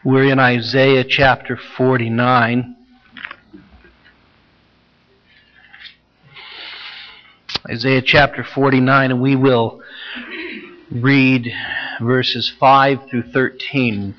We're in Isaiah chapter 49. Isaiah chapter 49, and we will read verses 5 through 13.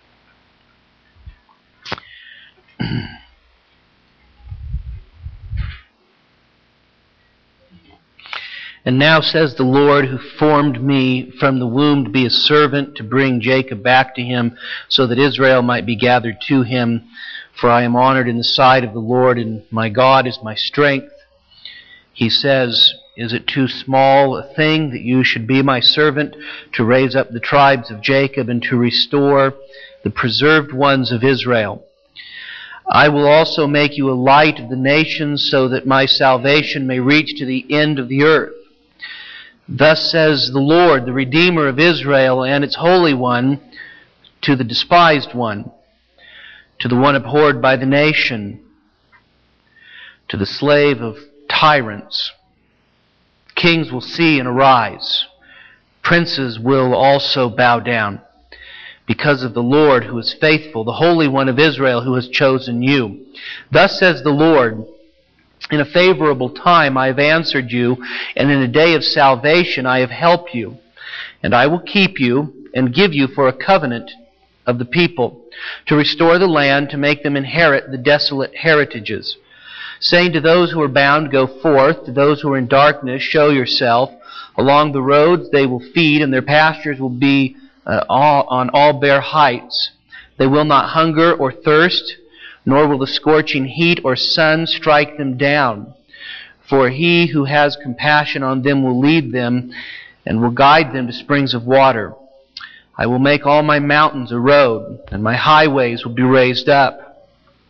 And now says the Lord, who formed me from the womb to be a servant, to bring Jacob back to him, so that Israel might be gathered to him. For I am honored in the sight of the Lord, and my God is my strength. He says, is it too small a thing that you should be my servant, to raise up the tribes of Jacob and to restore the preserved ones of Israel? I will also make you a light of the nations, so that my salvation may reach to the end of the earth. Thus says the Lord, the Redeemer of Israel and its Holy One, to the despised one, to the one abhorred by the nation, to the slave of tyrants. Kings will see and arise. Princes will also bow down, because of the Lord who is faithful, the Holy One of Israel who has chosen you. Thus says the Lord, in a favorable time I have answered you, and in a day of salvation I have helped you. And I will keep you and give you for a covenant of the people, to restore the land, to make them inherit the desolate heritages. Saying to those who are bound, go forth. To those who are in darkness, show yourself. Along the roads they will feed, and their pastures will be on all bare heights. They will not hunger or thirst, nor will the scorching heat or sun strike them down. For he who has compassion on them will lead them, and will guide them to springs of water. I will make all my mountains a road, and my highways will be raised up.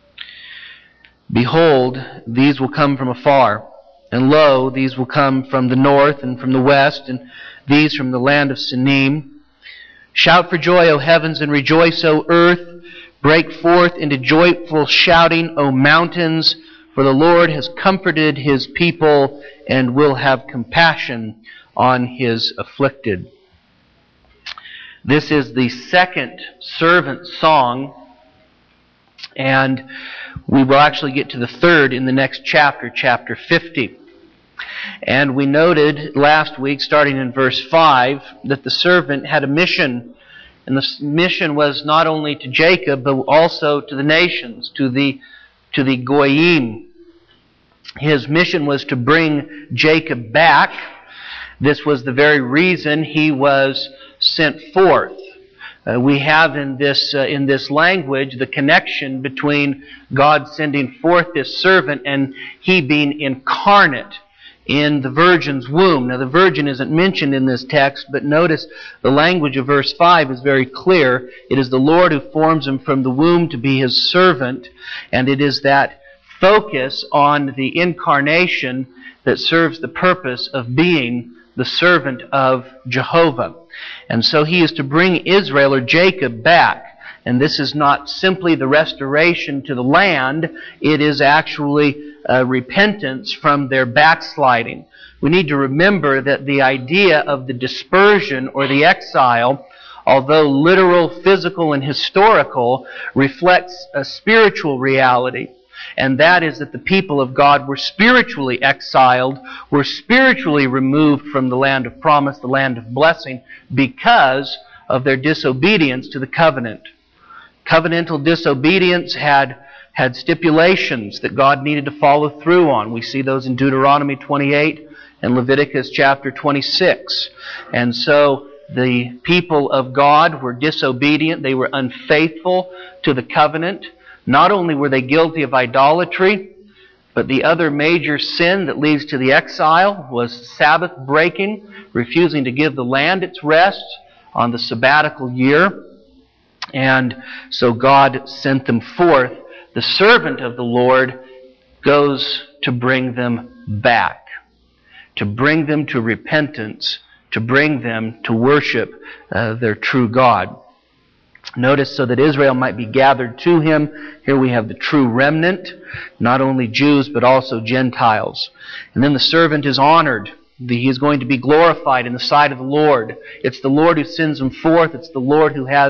Behold, these will come from afar, and lo, these will come from the north and from the west, and these from the land of Sinim. Shout for joy, O heavens, and rejoice, O earth. Break forth into joyful shouting, O mountains, for the Lord has comforted his people and will have compassion on his afflicted. This is the second servant song, and we will actually get to the third in the next chapter, chapter 50. And we noted last week, starting in verse 5, that the servant had a mission. And the mission was not only to Jacob, but also to the nations, to the Goyim. His mission was to bring Jacob back. This was the very reason he was sent forth. We have in this language the connection between God sending forth this servant and he being incarnate in the virgin's womb. Now the virgin isn't mentioned in this text, but notice the language of verse 5 is very clear. It is the Lord who forms him from the womb to be his servant, and it is that focus on the incarnation that serves the purpose of being the servant of Jehovah. And so he is to bring Israel or Jacob back. And this is not simply the restoration to the land, it is actually repentance from their backsliding. We need to remember that the idea of the dispersion or the exile, although literal, physical, and historical, reflects a spiritual reality. And that is that the people of God were spiritually exiled, were spiritually removed from the land of promise, the land of blessing, because of their disobedience to the covenant. Covenantal disobedience had stipulations that God needed to follow through on. We see those in Deuteronomy 28 and Leviticus chapter 26. And so the people of God were disobedient. They were unfaithful to the covenant. Not only were they guilty of idolatry, but the other major sin that leads to the exile was Sabbath breaking, refusing to give the land its rest on the sabbatical year. And so God sent them forth. The servant of the Lord goes to bring them back, to bring them to repentance, to bring them to worship their true God. Notice, so that Israel might be gathered to him. Here we have the true remnant, not only Jews but also Gentiles. And then the servant is honored. He is going to be glorified in the sight of the Lord. It's the Lord who sends him forth. It's the Lord who has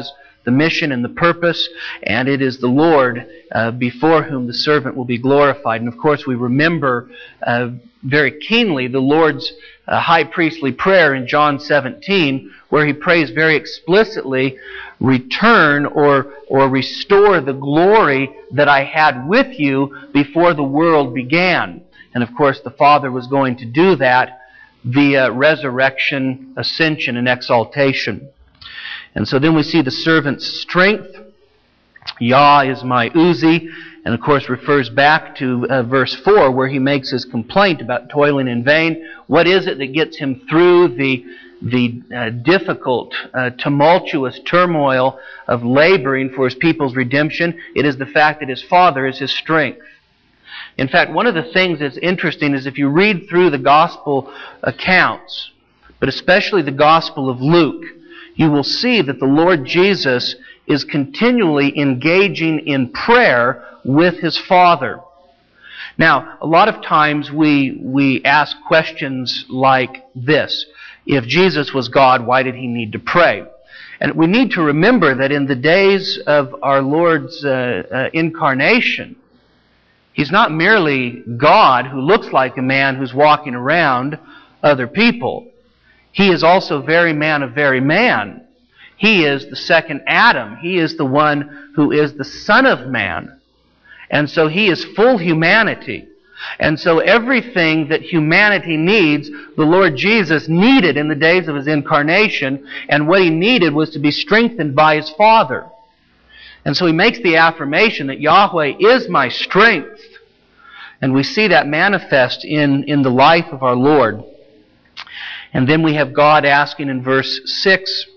the mission and the purpose, and it is the Lord before whom the servant will be glorified. And of course we remember very keenly the Lord's high priestly prayer in John 17, where he prays very explicitly, return or restore the glory that I had with you before the world began. And of course the Father was going to do that via resurrection, ascension, and exaltation. And so then we see the servant's strength. Yah is my Uzi, and of course refers back to verse 4 where he makes his complaint about toiling in vain. What is it that gets him through the difficult, tumultuous turmoil of laboring for his people's redemption? It is the fact that his Father is his strength. In fact, one of the things that's interesting is if you read through the gospel accounts, but especially the Gospel of Luke, you will see that the Lord Jesus is continually engaging in prayer with his Father. Now, a lot of times we ask questions like this. If Jesus was God, why did he need to pray? And we need to remember that in the days of our Lord's incarnation, he's not merely God who looks like a man who's walking around other people. He is also very man of very man. He is the second Adam. He is the one who is the Son of Man. And so he is full humanity. And so everything that humanity needs, the Lord Jesus needed in the days of his incarnation, and what he needed was to be strengthened by his Father. And so he makes the affirmation that Yahweh is my strength. And we see that manifest in the life of our Lord. And then we have God asking in verse 6,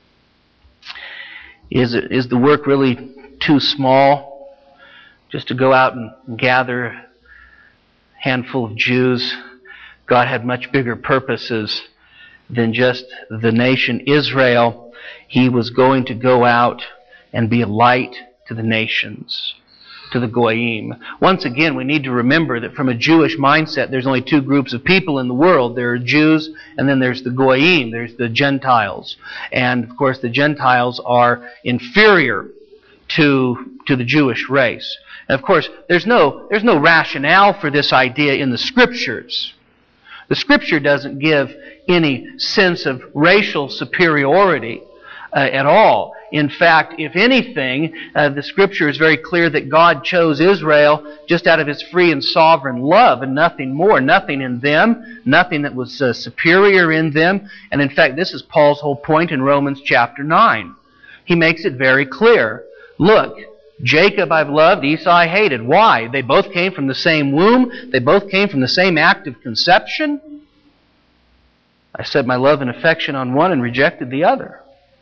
is the work really too small just to go out and gather a handful of Jews? God had much bigger purposes than just the nation Israel. He was going to go out and be a light to the nations, to the Goyim. Once again, we need to remember that from a Jewish mindset, there's only two groups of people in the world. There are Jews, and then there's the Goyim, there's the Gentiles. And of course, the Gentiles are inferior to the Jewish race. And of course, there's no rationale for this idea in the Scriptures. The Scripture doesn't give any sense of racial superiority at all. In fact, if anything, the Scripture is very clear that God chose Israel just out of his free and sovereign love and nothing more. Nothing in them, nothing that was superior in them. And in fact, this is Paul's whole point in Romans chapter 9. He makes it very clear. Look, Jacob I've loved, Esau I hated. Why? They both came from the same womb. They both came from the same act of conception. I set my love and affection on one and rejected the other.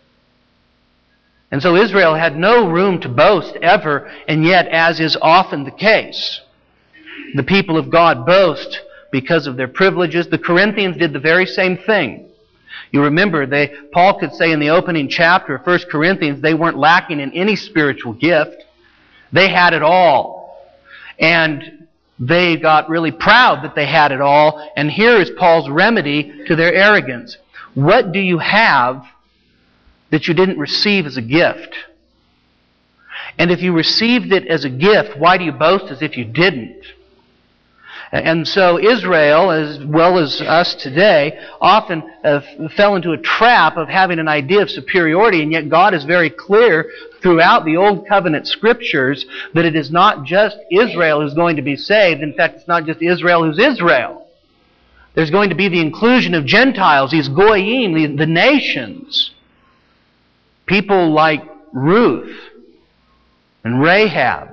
And so Israel had no room to boast ever, and yet, as is often the case, the people of God boast because of their privileges. The Corinthians did the very same thing. You remember, Paul could say in the opening chapter of 1 Corinthians, they weren't lacking in any spiritual gift. They had it all. And they got really proud that they had it all. And here is Paul's remedy to their arrogance. What do you have that you didn't receive as a gift? And if you received it as a gift, why do you boast as if you didn't? And so Israel, as well as us today, often fell into a trap of having an idea of superiority, and yet God is very clear throughout the Old Covenant Scriptures that it is not just Israel who's going to be saved. In fact, it's not just Israel who's Israel. There's going to be the inclusion of Gentiles, these Goyim, the nations. People like Ruth and Rahab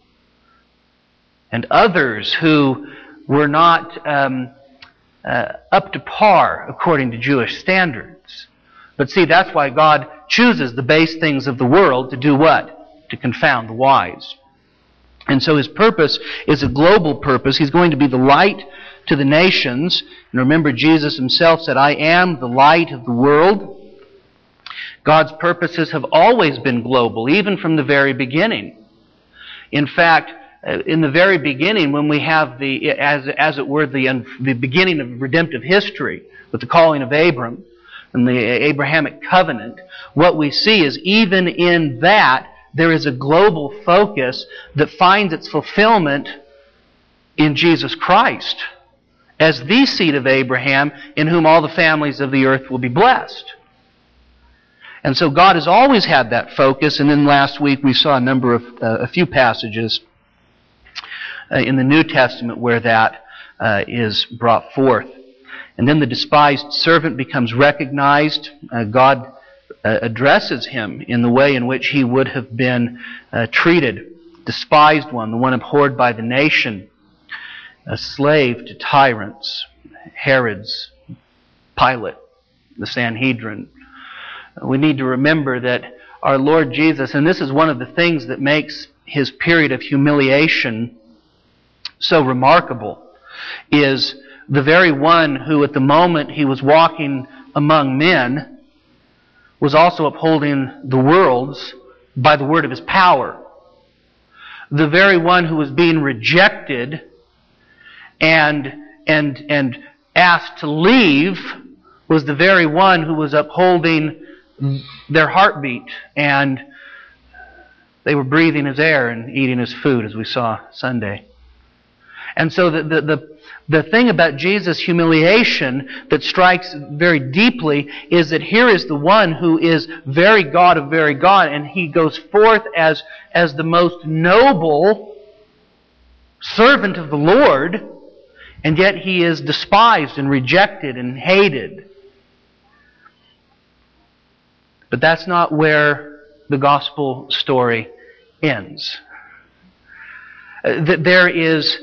and others who were not up to par according to Jewish standards. But see, that's why God chooses the base things of the world to do what? To confound the wise. And so his purpose is a global purpose. He's going to be the light to the nations. And remember, Jesus himself said, I am the light of the world. God's purposes have always been global, even from the very beginning. In fact, in the very beginning, when we have as it were, the beginning of redemptive history with the calling of Abram, and the Abrahamic covenant, what we see is even in that there is a global focus that finds its fulfillment in Jesus Christ as the seed of Abraham, in whom all the families of the earth will be blessed. And so God has always had that focus, and then last week we saw a few passages in the New Testament where that is brought forth. And then the despised servant becomes recognized. God addresses him in the way in which he would have been treated. Despised one, the one abhorred by the nation, a slave to tyrants, Herod's, Pilate, the Sanhedrin. We need to remember that our Lord Jesus, and this is one of the things that makes his period of humiliation so remarkable, is the very one who at the moment he was walking among men was also upholding the worlds by the word of his power. The very one who was being rejected and asked to leave was the very one who was upholding their heartbeat, and they were breathing his air and eating his food, as we saw Sunday. And so the thing about Jesus' humiliation that strikes very deeply is that here is the one who is very God of very God, and he goes forth as the most noble servant of the Lord, and yet he is despised and rejected and hated. But that's not where the gospel story ends. There is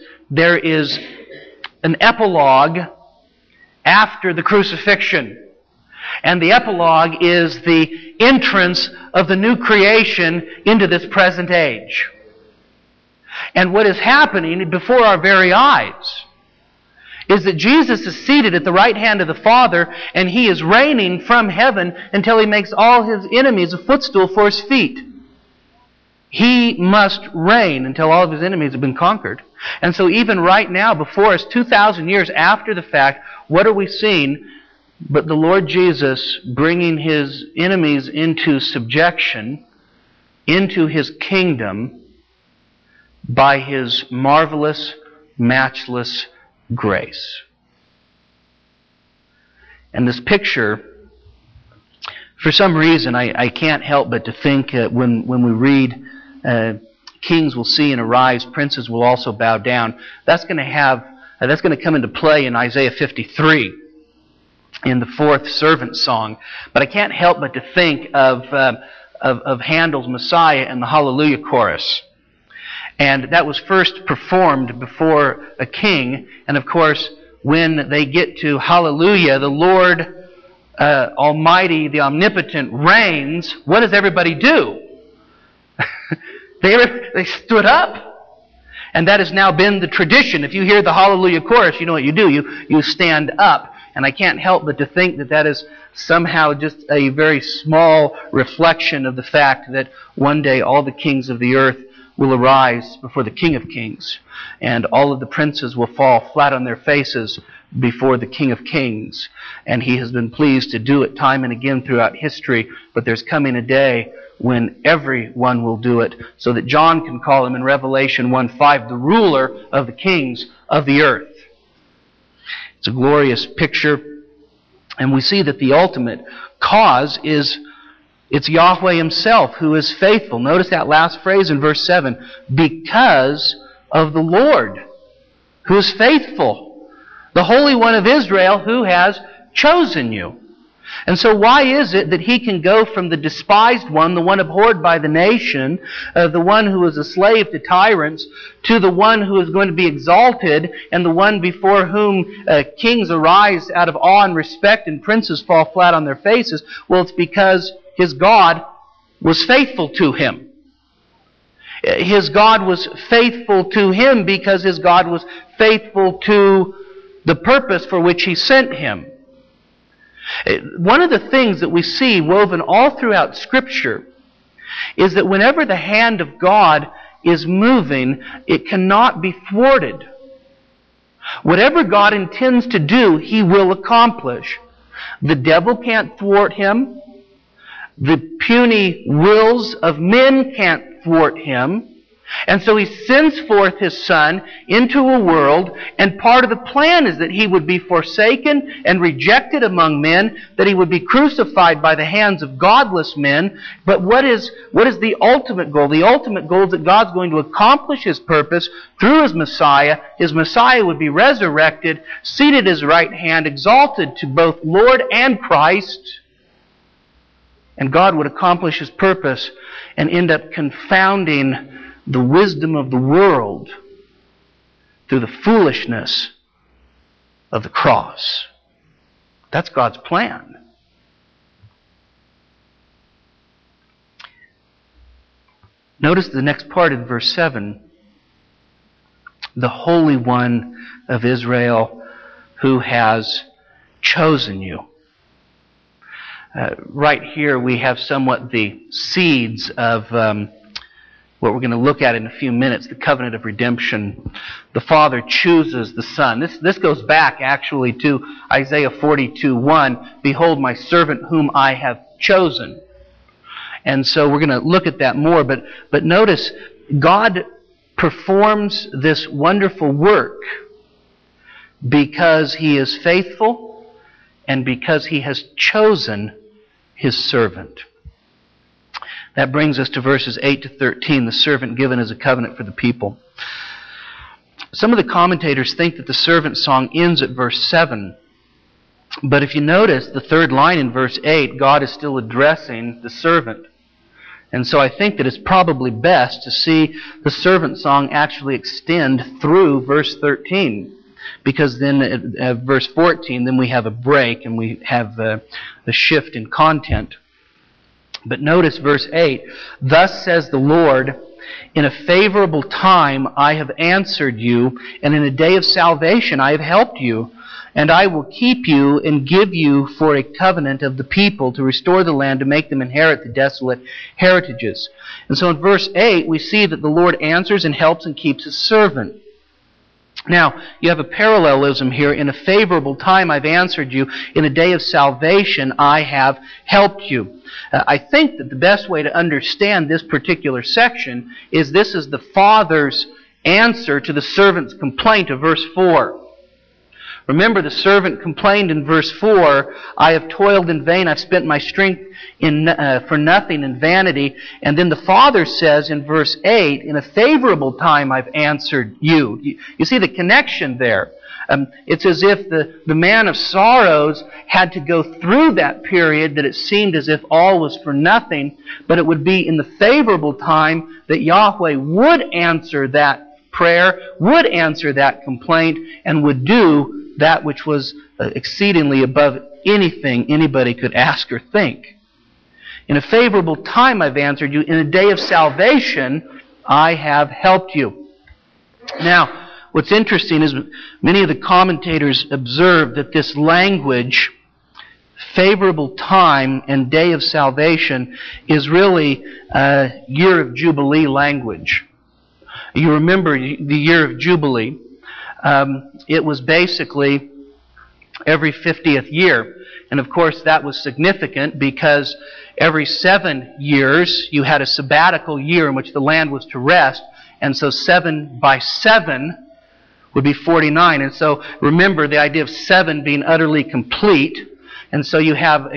an epilogue after the crucifixion. And the epilogue is the entrance of the new creation into this present age. And what is happening before our very eyes is that Jesus is seated at the right hand of the Father, and he is reigning from heaven until he makes all his enemies a footstool for his feet. He must reign until all of his enemies have been conquered. And so even right now, before us, 2,000 years after the fact, what are we seeing but the Lord Jesus bringing his enemies into subjection, into his kingdom, by his marvelous, matchless grace. And this picture, for some reason, I can't help but to think when we read kings will see and arise, princes will also bow down. That's going to come into play in Isaiah 53 in the fourth servant song. But I can't help but to think of Handel's Messiah and the Hallelujah chorus. And that was first performed before a king. And of course, when they get to Hallelujah, the Lord Almighty, the Omnipotent, reigns, what does everybody do? They stood up. And that has now been the tradition. If you hear the Hallelujah chorus, you know what you do. You stand up. And I can't help but to think that is somehow just a very small reflection of the fact that one day all the kings of the earth will arise before the King of Kings, and all of the princes will fall flat on their faces before the King of Kings. And he has been pleased to do it time and again throughout history, but there's coming a day when everyone will do it, so that John can call him in Revelation 1:5 the ruler of the kings of the earth. It's a glorious picture, and we see that the ultimate cause is it's Yahweh himself who is faithful. Notice that last phrase in verse 7. Because of the Lord who is faithful. The Holy One of Israel who has chosen you. And so why is it that he can go from the despised one, the one abhorred by the nation, the one who is a slave to tyrants, to the one who is going to be exalted, and the one before whom kings arise out of awe and respect and princes fall flat on their faces? Well, it's because his God was faithful to him. His God was faithful to him because his God was faithful to the purpose for which he sent him. One of the things that we see woven all throughout Scripture is that whenever the hand of God is moving, it cannot be thwarted. Whatever God intends to do, he will accomplish. The devil can't thwart him. The puny wills of men can't thwart him. And so he sends forth his Son into a world, and part of the plan is that he would be forsaken and rejected among men, that he would be crucified by the hands of godless men. But what is the ultimate goal? The ultimate goal is that God's going to accomplish His purpose through His Messiah. His Messiah would be resurrected, seated at His right hand, exalted to both Lord and Christ. And God would accomplish His purpose and end up confounding the wisdom of the world through the foolishness of the cross. That's God's plan. Notice the next part in verse 7. The Holy One of Israel who has chosen you. Right here we have somewhat the seeds of what we're going to look at in a few minutes, the covenant of redemption. The Father chooses the Son. This goes back actually to Isaiah 42:1. Behold my servant whom I have chosen. And so we're going to look at that more. But notice, God performs this wonderful work because He is faithful and because He has chosen His servant. That brings us to verses 8 to 13, the servant given as a covenant for the people. Some of the commentators think that the servant song ends at verse 7. But if you notice, the third line in verse 8, God is still addressing the servant. And so I think that it's probably best to see the servant song actually extend through verse 13. Because then at verse 14, then we have a break and we have the shift in content. But notice verse 8, thus says the Lord, in a favorable time I have answered you, and in a day of salvation I have helped you. And I will keep you and give you for a covenant of the people to restore the land, to make them inherit the desolate heritages. And so in verse 8 we see that the Lord answers and helps and keeps His servant. Now, you have a parallelism here. In a favorable time I've answered you. In a day of salvation I have helped you. I think that the best way to understand this particular section is this is the Father's answer to the servant's complaint of verse 4. Remember, the servant complained in verse 4, I have toiled in vain, I've spent my strength for nothing in vanity. And then the Father says in verse 8, in a favorable time I've answered you. You see the connection there. It's as if the man of sorrows had to go through that period that it seemed as if all was for nothing, but it would be in the favorable time that Yahweh would answer that prayer, would answer that complaint, and would do that which was exceedingly above anything anybody could ask or think. In a favorable time I've answered you. In a day of salvation I have helped you. Now, what's interesting is many of the commentators observe that this language, favorable time and day of salvation, is really year of Jubilee language. You remember the year of Jubilee. It was basically every 50th year. And of course that was significant because every 7 years you had a sabbatical year in which the land was to rest. And so 7 by 7 would be 49. And so remember the idea of 7 being utterly complete. And so you have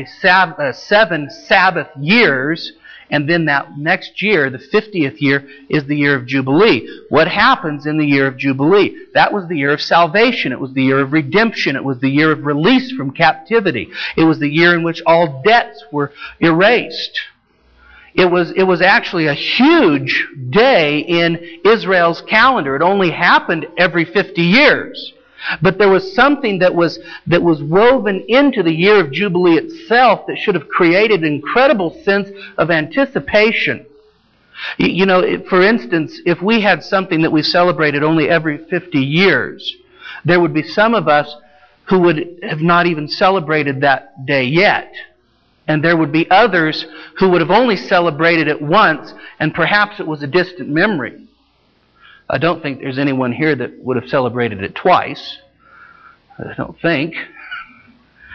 7 Sabbath years. And then that next year, the 50th year, is the year of Jubilee. What happens in the year of Jubilee? That was the year of salvation. It was the year of redemption. It was the year of release from captivity. It was the year in which all debts were erased. It was actually a huge day in Israel's calendar. It only happened every 50 years. But there was something that was woven into the year of Jubilee itself that should have created an incredible sense of anticipation. You know, for instance, if we had something that we celebrated only every 50 years, there would be some of us who would have not even celebrated that day yet. And there would be others who would have only celebrated it once, and perhaps it was a distant memory. I don't think there's anyone here that would have celebrated it twice. I don't think.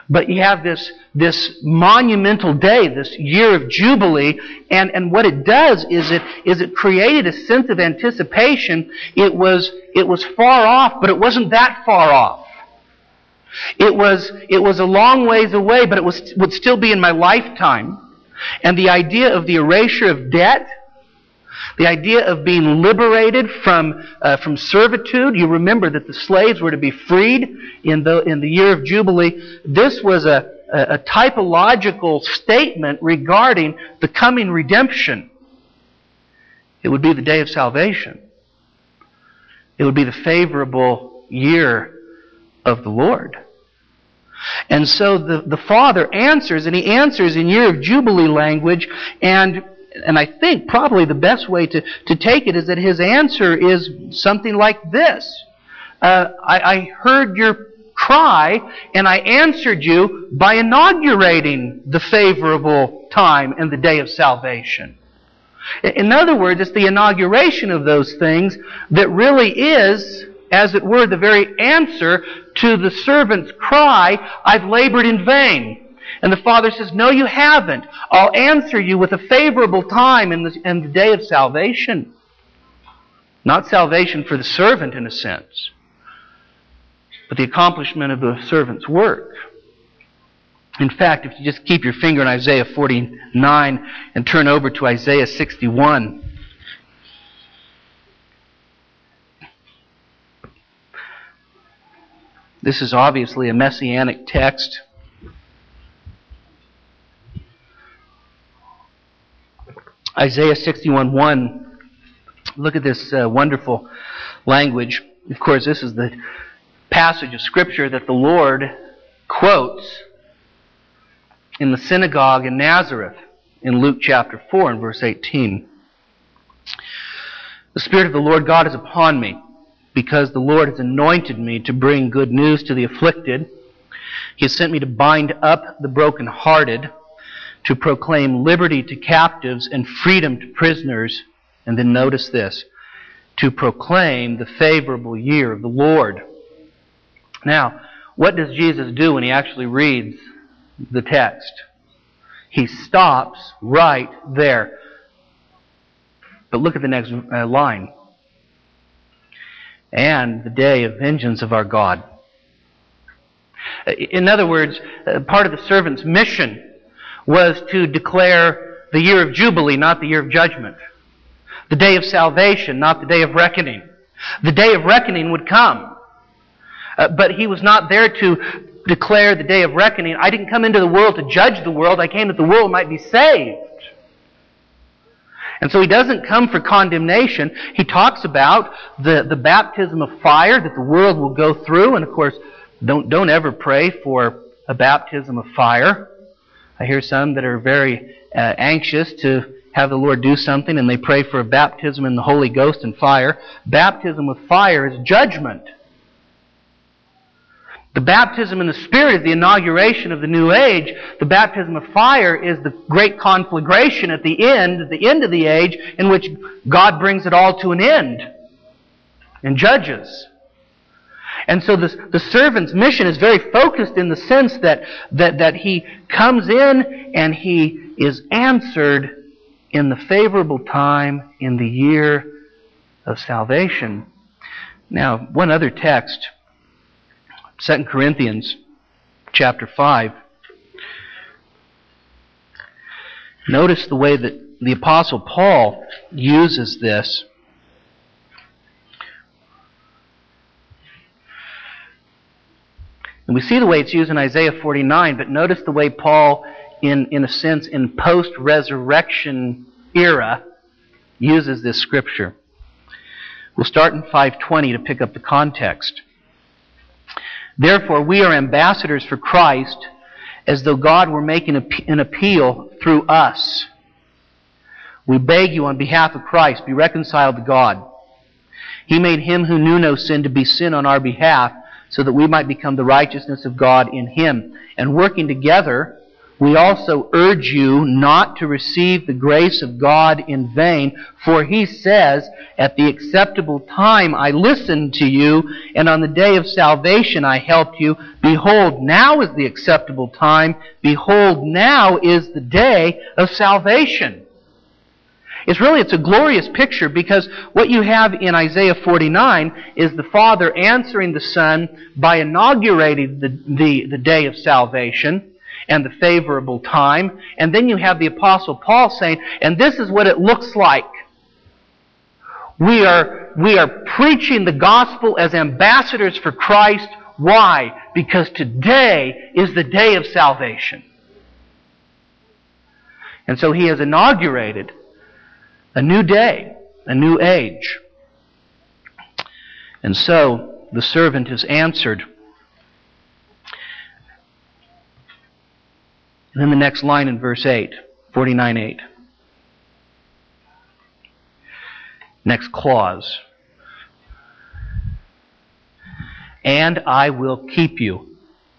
But you have this monumental day, this year of Jubilee, and what it does is it created a sense of anticipation. It was far off, but it wasn't that far off. It was a long ways away, but it would still be in my lifetime. And the idea of the erasure of debt, the idea of being liberated from servitude. You remember that the slaves were to be freed in the year of Jubilee. This was a typological statement regarding the coming redemption. It would be the day of salvation. It would be the favorable year of the Lord. And so the Father answers, and He answers in year of Jubilee language, and I think probably the best way to take it is that His answer is something like this. I heard your cry, and I answered you by inaugurating the favorable time and the day of salvation. In other words, it's the inauguration of those things that really is, as it were, the very answer to the servant's cry, I've labored in vain. And the Father says, no, you haven't. I'll answer you with a favorable time in the day of salvation. Not salvation for the servant in a sense, but the accomplishment of the servant's work. In fact, if you just keep your finger in Isaiah 49 and turn over to Isaiah 61, this is obviously a messianic text. Isaiah 61:1. Look at this wonderful language. Of course, this is the passage of Scripture that the Lord quotes in the synagogue in Nazareth in Luke chapter 4 and verse 18. The Spirit of the Lord God is upon me, because the Lord has anointed me to bring good news to the afflicted. He has sent me to bind up the brokenhearted, to proclaim liberty to captives and freedom to prisoners. And then notice this, to proclaim the favorable year of the Lord. Now, what does Jesus do when He actually reads the text? He stops right there. But look at the next line. And the day of vengeance of our God. In other words, part of the servant's mission was to declare the year of Jubilee, not the year of judgment. The day of salvation, not the day of reckoning. The day of reckoning would come. But He was not there to declare the day of reckoning. I didn't come into the world to judge the world. I came that the world might be saved. And so He doesn't come for condemnation. He talks about the baptism of fire that the world will go through. And of course, don't ever pray for a baptism of fire. I hear some that are very anxious to have the Lord do something, and they pray for a baptism in the Holy Ghost and fire. Baptism with fire is judgment. The baptism in the Spirit is the inauguration of the new age. The baptism of fire is the great conflagration at the end of the age, in which God brings it all to an end and judges. And so the servant's mission is very focused in the sense that he comes in and he is answered in the favorable time in the year of salvation. Now, one other text, 2 Corinthians chapter 5. Notice the way that the Apostle Paul uses this. And we see the way it's used in Isaiah 49, but notice the way Paul, in a sense, in post-resurrection era, uses this scripture. We'll start in 5:20 to pick up the context. Therefore, we are ambassadors for Christ, as though God were making an appeal through us. We beg you on behalf of Christ, be reconciled to God. He made Him who knew no sin to be sin on our behalf, so that we might become the righteousness of God in Him. And working together, we also urge you not to receive the grace of God in vain, for he says, at the acceptable time I listened to you, and on the day of salvation I helped you. Behold, now is the acceptable time. Behold, now is the day of salvation. It's a glorious picture, because what you have in Isaiah 49 is the Father answering the Son by inaugurating the day of salvation and the favorable time. And then you have the Apostle Paul saying, and this is what it looks like. We are preaching the gospel as ambassadors for Christ. Why? Because today is the day of salvation. And so he has inaugurated a new day, a new age. And so the servant is answered. And then the next line in verse 8, 49:8. Next clause. And I will keep you.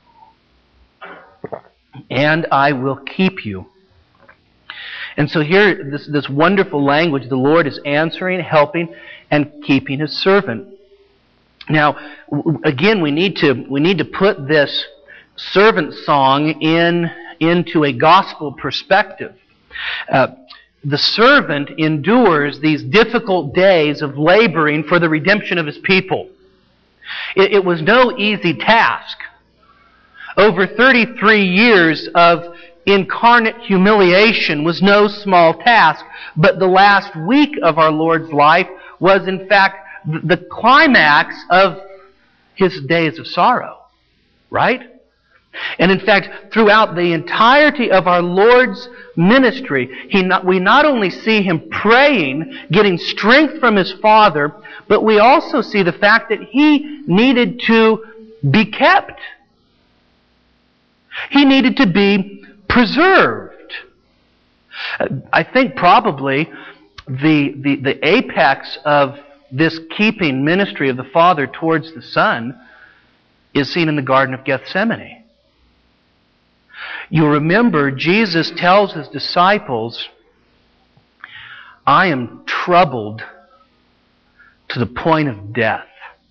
And I will keep you. And so here, this wonderful language, the Lord is answering, helping, and keeping His servant. Now, again, we need to put this servant song into a gospel perspective. The servant endures these difficult days of laboring for the redemption of his people. It was no easy task. Over 33 years of incarnate humiliation was no small task, but the last week of our Lord's life was in fact the climax of His days of sorrow, right? And in fact, throughout the entirety of our Lord's ministry, we not only see Him praying, getting strength from His Father, but we also see the fact that He needed to be kept. He needed to be preserved. I think probably the apex of this keeping ministry of the Father towards the Son is seen in the Garden of Gethsemane. You remember Jesus tells His disciples, I am troubled to the point of death.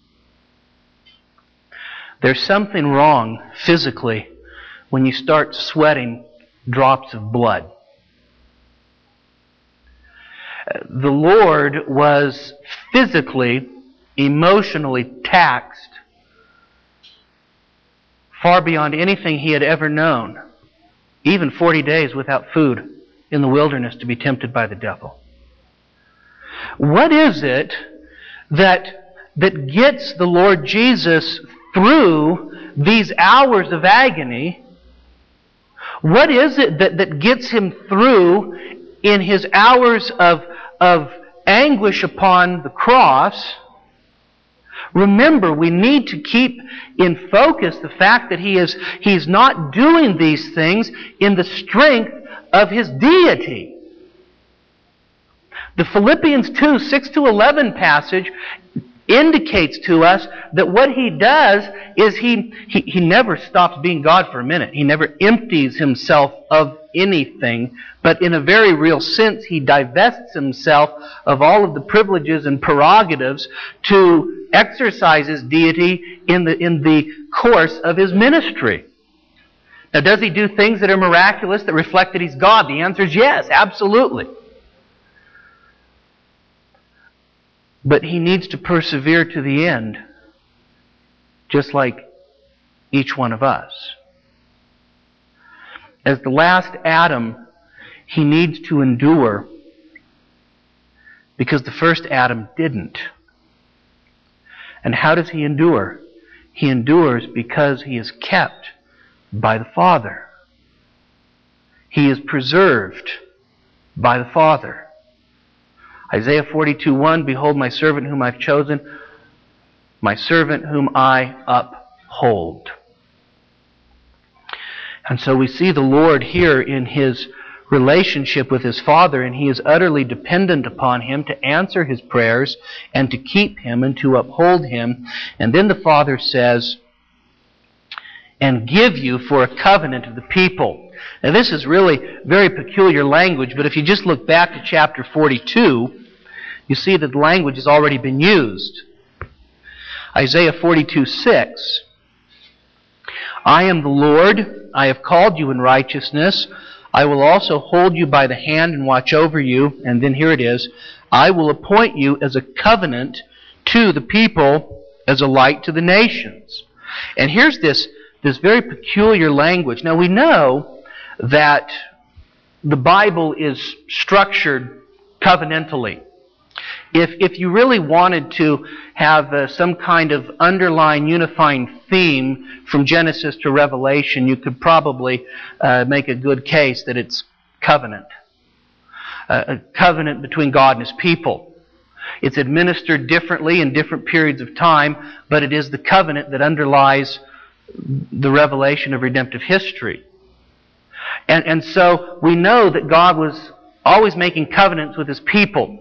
There's something wrong physically when you start sweating drops of blood. The Lord was physically, emotionally taxed far beyond anything He had ever known, even 40 days without food in the wilderness to be tempted by the devil. What is it that gets the Lord Jesus through these hours of agony? What is it that gets Him through in His hours of anguish upon the cross? Remember, we need to keep in focus the fact that He's not doing these things in the strength of His deity. The Philippians 2, 6-11 passage indicates to us that what He does is He never stops being God for a minute. He never empties Himself of anything, but in a very real sense, He divests Himself of all of the privileges and prerogatives to exercise His deity in the course of His ministry. Now, does He do things that are miraculous that reflect that He's God? The answer is yes, absolutely. But He needs to persevere to the end, just like each one of us. As the last Adam, He needs to endure because the first Adam didn't. And how does He endure? He endures because He is kept by the Father. He is preserved by the Father. Isaiah 42:1, Behold my servant whom I've chosen, my servant whom I uphold. And so we see the Lord here in His relationship with His Father, and He is utterly dependent upon Him to answer His prayers and to keep Him and to uphold Him. And then the Father says, and give you for a covenant of the people. Now this is really very peculiar language, but if you just look back to chapter 42, you see that the language has already been used. Isaiah 42:6. I am the Lord, I have called you in righteousness. I will also hold you by the hand and watch over you. And then here it is. I will appoint you as a covenant to the people, as a light to the nations. And here's this very peculiar language. Now we know that the Bible is structured covenantally. If you really wanted to have some kind of underlying unifying theme from Genesis to Revelation, you could probably make a good case that it's covenant. A covenant between God and His people. It's administered differently in different periods of time, but it is the covenant that underlies the revelation of redemptive history. And so we know that God was always making covenants with His people.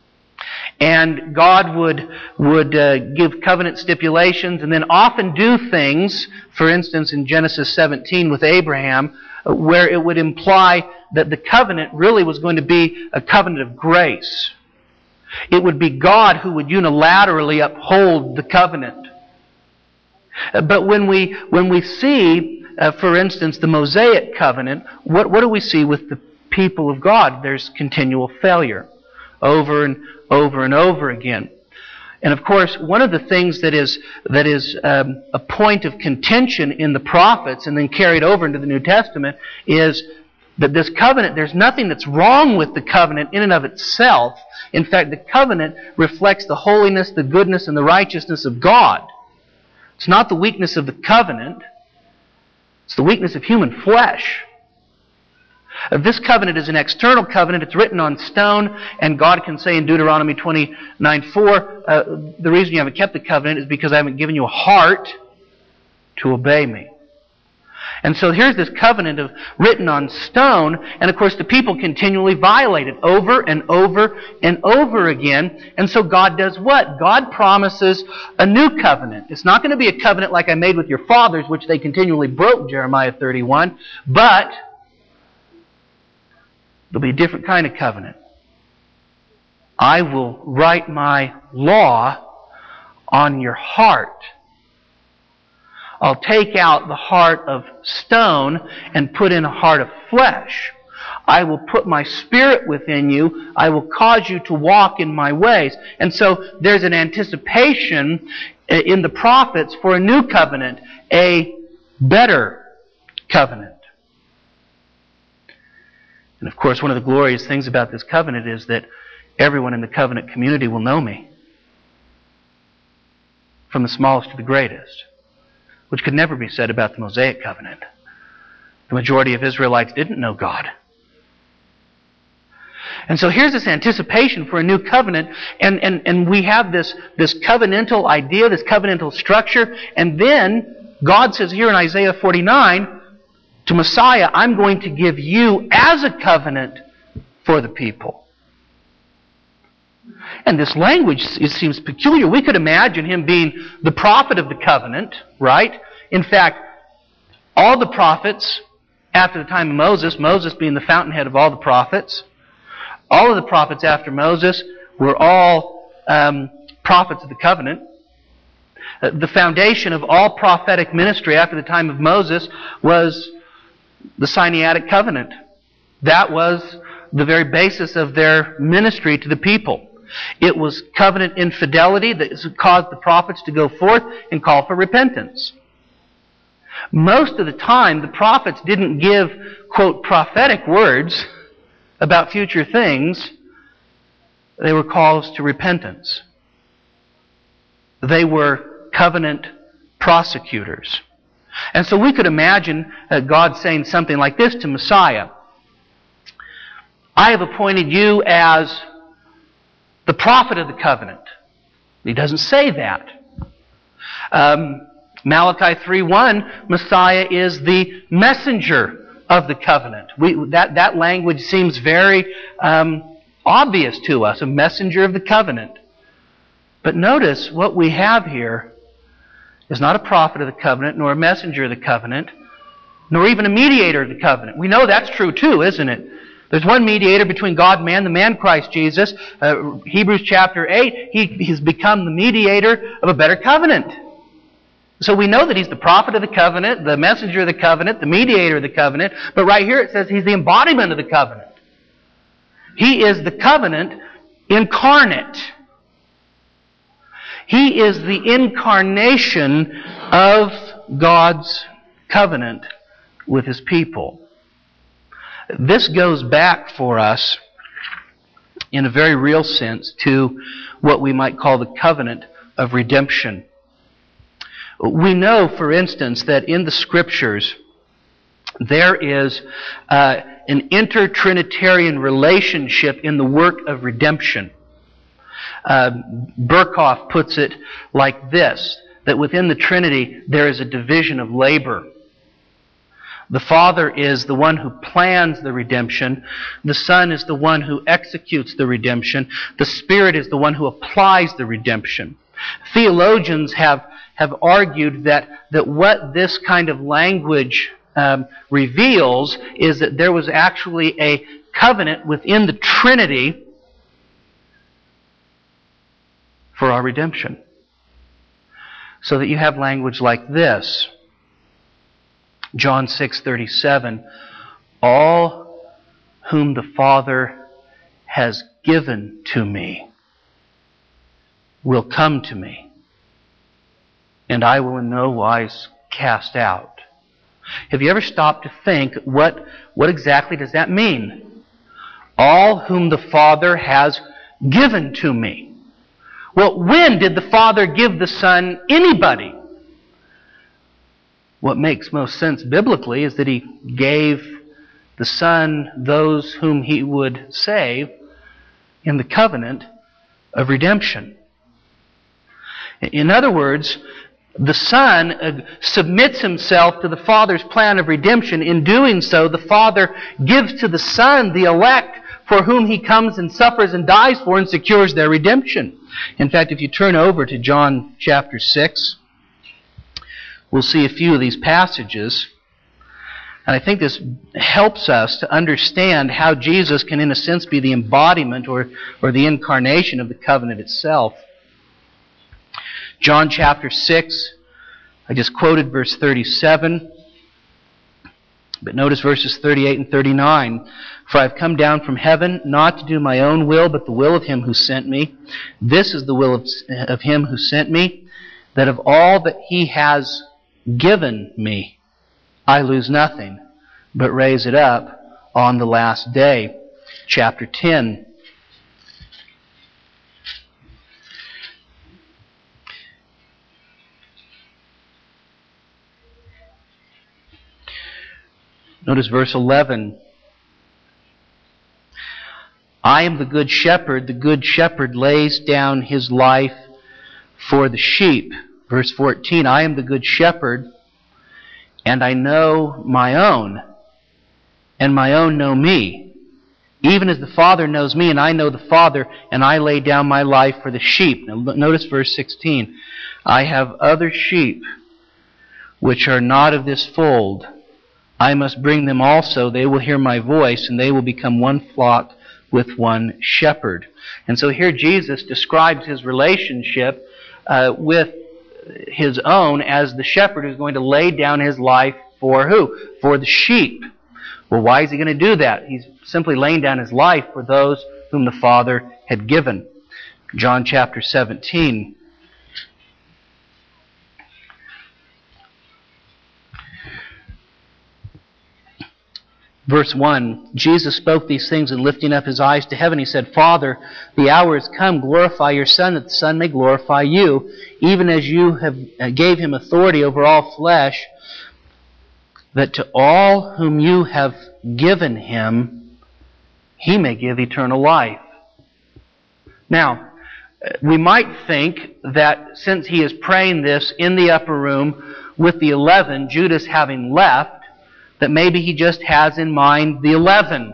And God would give covenant stipulations and then often do things, for instance in Genesis 17 with Abraham, where it would imply that the covenant really was going to be a covenant of grace. It would be God who would unilaterally uphold the covenant. But when we see, for instance, the Mosaic covenant, what do we see with the people of God? There's continual failure. Over and over and over again. And of course, one of the things that is a point of contention in the prophets and then carried over into the New Testament is that this covenant, there's nothing that's wrong with the covenant in and of itself. In fact, the covenant reflects the holiness, the goodness, and the righteousness of God. It's not the weakness of the covenant. It's the weakness of human flesh. This covenant is an external covenant. It's written on stone, and God can say in Deuteronomy 29:4, the reason you haven't kept the covenant is because I haven't given you a heart to obey me. And so here's this covenant written on stone, and of course the people continually violate it over and over and over again. And so God does what? God promises a new covenant. It's not going to be a covenant like I made with your fathers, which they continually broke, Jeremiah 31, but there'll be a different kind of covenant. I will write my law on your heart. I'll take out the heart of stone and put in a heart of flesh. I will put my Spirit within you. I will cause you to walk in my ways. And so there's an anticipation in the prophets for a new covenant, a better covenant. And of course, one of the glorious things about this covenant is that everyone in the covenant community will know me. From the smallest to the greatest. Which could never be said about the Mosaic covenant. The majority of Israelites didn't know God. And so here's this anticipation for a new covenant, and we have this covenantal idea, this covenantal structure, and then God says here in Isaiah 49, to Messiah, I'm going to give you as a covenant for the people. And this language, it seems peculiar. We could imagine him being the prophet of the covenant, right? In fact, all the prophets after the time of Moses, Moses being the fountainhead of all the prophets, all of the prophets after Moses were all prophets of the covenant. The foundation of all prophetic ministry after the time of Moses was the Sinaitic covenant. That was the very basis of their ministry to the people. It was covenant infidelity that caused the prophets to go forth and call for repentance. Most of the time, the prophets didn't give, quote, prophetic words about future things. They were calls to repentance. They were covenant prosecutors. And so we could imagine God saying something like this to Messiah. I have appointed you as the prophet of the covenant. He doesn't say that. Malachi 3:1, Messiah is the messenger of the covenant. That language seems very obvious to us, a messenger of the covenant. But notice what we have here is not a prophet of the covenant nor a messenger of the covenant. nor even a mediator of the covenant. We know that's true too, isn't it? There's one mediator between God and man, the man Christ Jesus. Hebrews chapter 8, He's become the mediator of a better covenant. So we know that He's the prophet of the covenant, the messenger of the covenant, the mediator of the covenant. But right here it says He's the embodiment of the covenant. He is the covenant incarnate. He is the incarnation of God's covenant with His people. This goes back for us, in a very real sense, to what we might call the covenant of redemption. We know, for instance, that in the Scriptures there is an intertrinitarian relationship in the work of redemption. Berkhoff puts it like this, that within the Trinity there is a division of labor. The Father is the one who plans the redemption. The Son is the one who executes the redemption. The Spirit is the one who applies the redemption. Theologians have argued that what this kind of language reveals is that there was actually a covenant within the Trinity for our redemption. So that you have language like this. John 6:37, all whom the Father has given to me will come to me, and I will in no wise cast out. Have you ever stopped to think, what exactly does that mean? All whom the Father has given to me. Well, when did the Father give the Son anybody? What makes most sense biblically is that He gave the Son those whom He would save in the covenant of redemption. In other words, the Son submits Himself to the Father's plan of redemption. In doing so, the Father gives to the Son the elect for whom He comes and suffers and dies for and secures their redemption. In fact, if you turn over to John chapter 6, we'll see a few of these passages. And I think this helps us to understand how Jesus can, in a sense, be the embodiment or the incarnation of the covenant itself. John chapter 6, I just quoted verse 37. But notice verses 38 and 39. For I have come down from heaven, not to do my own will, but the will of Him who sent me. This is the will of Him who sent me, that of all that He has given me, I lose nothing, but raise it up on the last day. Chapter 10. Notice verse 11. I am the good shepherd. The good shepherd lays down his life for the sheep. Verse 14, I am the good shepherd, and I know my own, and my own know me. Even as the Father knows me, and I know the Father, and I lay down my life for the sheep. Now notice verse 16. I have other sheep, which are not of this fold. I must bring them also. They will hear my voice, and they will become one flock with one shepherd. And so here Jesus describes His relationship with His own as the shepherd who's going to lay down His life for who? For the sheep. Well, why is He going to do that? He's simply laying down His life for those whom the Father had given. John chapter 17. Verse 1, Jesus spoke these things, and lifting up His eyes to heaven, He said, Father, the hour is come, glorify your Son, that the Son may glorify you, even as you have gave Him authority over all flesh, that to all whom you have given Him, He may give eternal life. Now, we might think that since He is praying this in the upper room with the 11, Judas having left, that maybe He just has in mind the 11.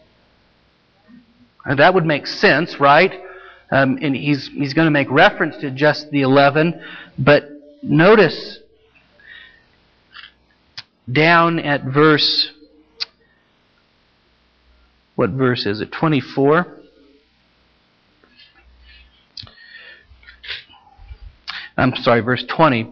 And that would make sense, right? And he's going to make reference to just the 11. But notice, down at verse, what verse is it? 24. I'm sorry, verse 20.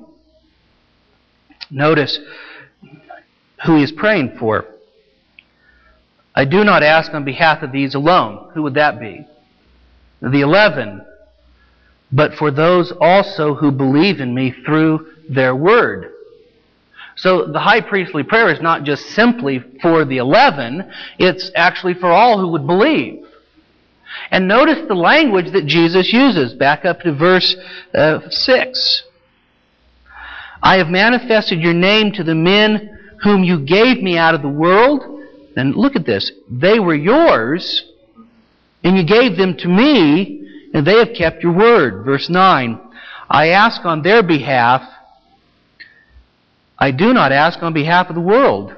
Notice who he is praying for. I do not ask on behalf of these alone. Who would that be? The 11. But for those also who believe in me through their word. So the high priestly prayer is not just simply for the 11, it's actually for all who would believe. And notice the language that Jesus uses. Back up to verse 6. I have manifested your name to the men whom you gave me out of the world. And look at this. They were yours, and you gave them to me, and they have kept your word. Verse 9. I ask on their behalf. I do not ask on behalf of the world,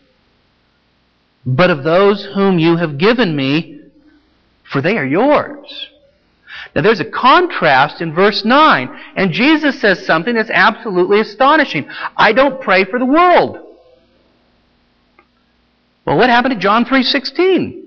but of those whom you have given me, for they are yours. Now there's a contrast in verse 9, and Jesus says something that's absolutely astonishing. I don't pray for the world. Well, what happened to John 3:16?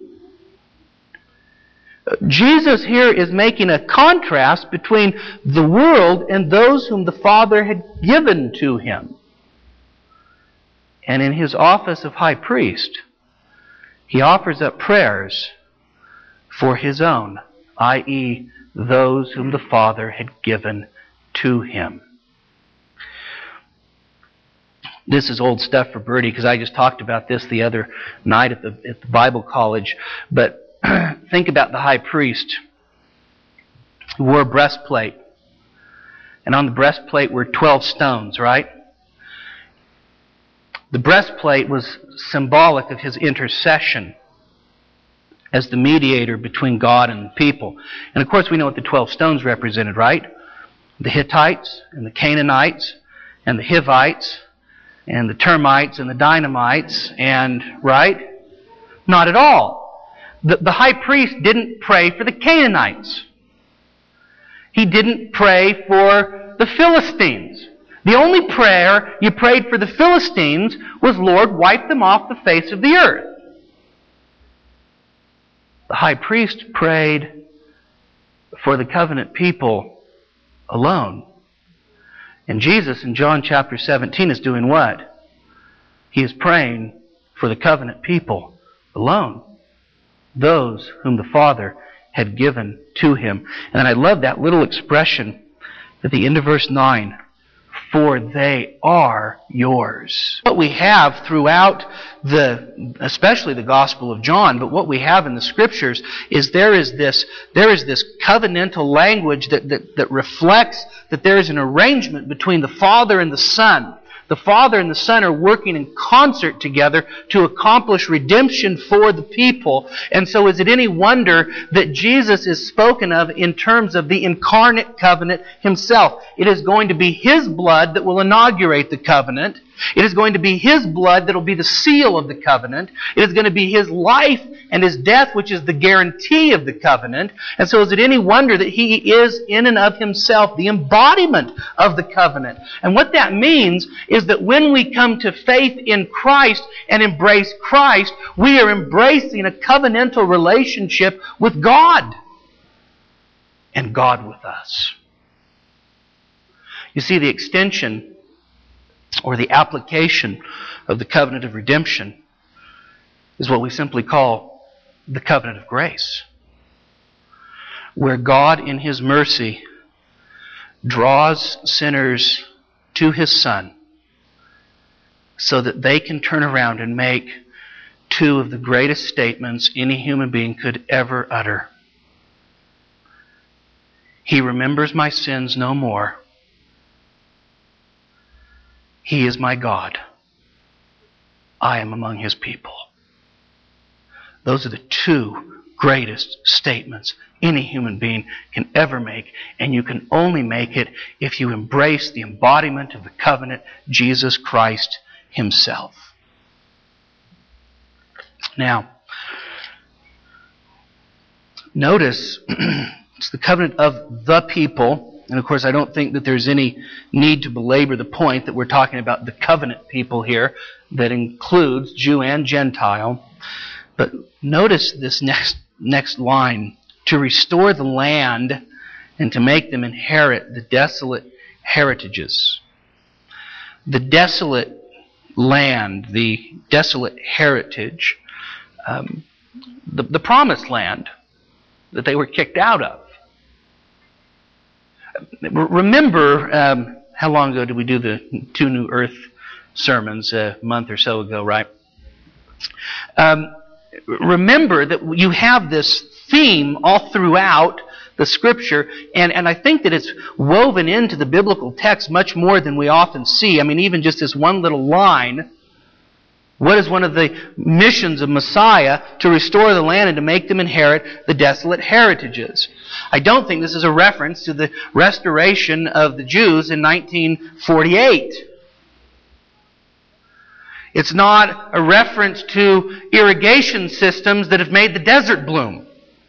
Jesus here is making a contrast between the world and those whom the Father had given to him. And in his office of high priest, he offers up prayers for his own, i.e., those whom the Father had given to him. This is old stuff for Bertie because I just talked about this the other night at the Bible college. But think about the high priest who wore a breastplate. And on the breastplate were 12 stones, right? The breastplate was symbolic of his intercession as the mediator between God and the people. And of course we know what the 12 stones represented, right? The Hittites and the Canaanites and the Hivites and the termites and the dynamites and, right? Not at all. The high priest didn't pray for the Canaanites. He didn't pray for the Philistines. The only prayer you prayed for the Philistines was, Lord, wipe them off the face of the earth. The high priest prayed for the covenant people alone. And Jesus in John chapter 17 is doing what? He is praying for the covenant people alone. Those whom the Father had given to him. And I love that little expression at the end of verse 9. For they are yours. What we have throughout especially the Gospel of John, but what we have in the Scriptures is there is this covenantal language that reflects that there is an arrangement between the Father and the Son. The Father and the Son are working in concert together to accomplish redemption for the people. And so is it any wonder that Jesus is spoken of in terms of the incarnate covenant himself? It is going to be his blood that will inaugurate the covenant. It is going to be his blood that will be the seal of the covenant. It is going to be his life and his death, which is the guarantee of the covenant. And so is it any wonder that he is in and of himself the embodiment of the covenant? And what that means is that when we come to faith in Christ and embrace Christ, we are embracing a covenantal relationship with God and God with us. You see, the extension or the application of the covenant of redemption is what we simply call the covenant of grace, where God in his mercy draws sinners to his Son so that they can turn around and make two of the greatest statements any human being could ever utter. He remembers my sins no more. He is my God. I am among his people. Those are the two greatest statements any human being can ever make, and you can only make it if you embrace the embodiment of the covenant, Jesus Christ himself. Now, notice it's the covenant of the people, And of course, I don't think that there's any need to belabor the point that we're talking about the covenant people here that includes Jew and Gentile. But notice this next line, to restore the land and to make them inherit the desolate heritages. The desolate land, the desolate heritage, the promised land that they were kicked out of. Remember, how long ago did we do the 2 New Earth sermons? A month or so ago, right? Remember that you have this theme all throughout the Scripture, and I think that it's woven into the biblical text much more than we often see. I mean, even just this one little line. What is one of the missions of Messiah? To restore the land and to make them inherit the desolate heritages. I don't think this is a reference to the restoration of the Jews in 1948. It's not a reference to irrigation systems that have made the desert bloom.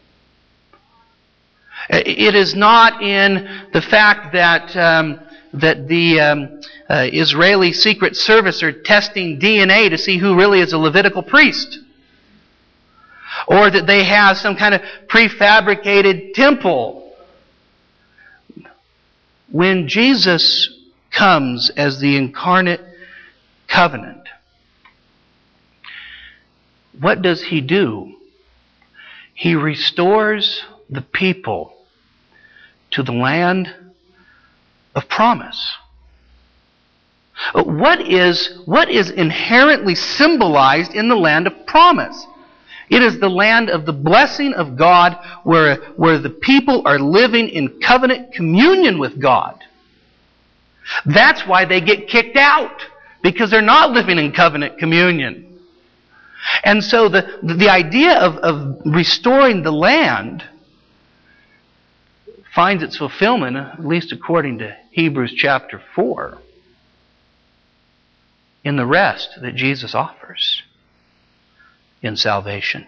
It is not in the fact that the Israeli Secret Service are testing DNA to see who really is a Levitical priest. Or that they have some kind of prefabricated temple. When Jesus comes as the incarnate covenant, what does He do? He restores the people to the land of promise. What is inherently symbolized in the land of promise? It is the land of the blessing of God where the people are living in covenant communion with God. That's why they get kicked out, because they're not living in covenant communion. And so the idea of restoring the land finds its fulfillment, at least according to Hebrews chapter 4, in the rest that Jesus offers in salvation.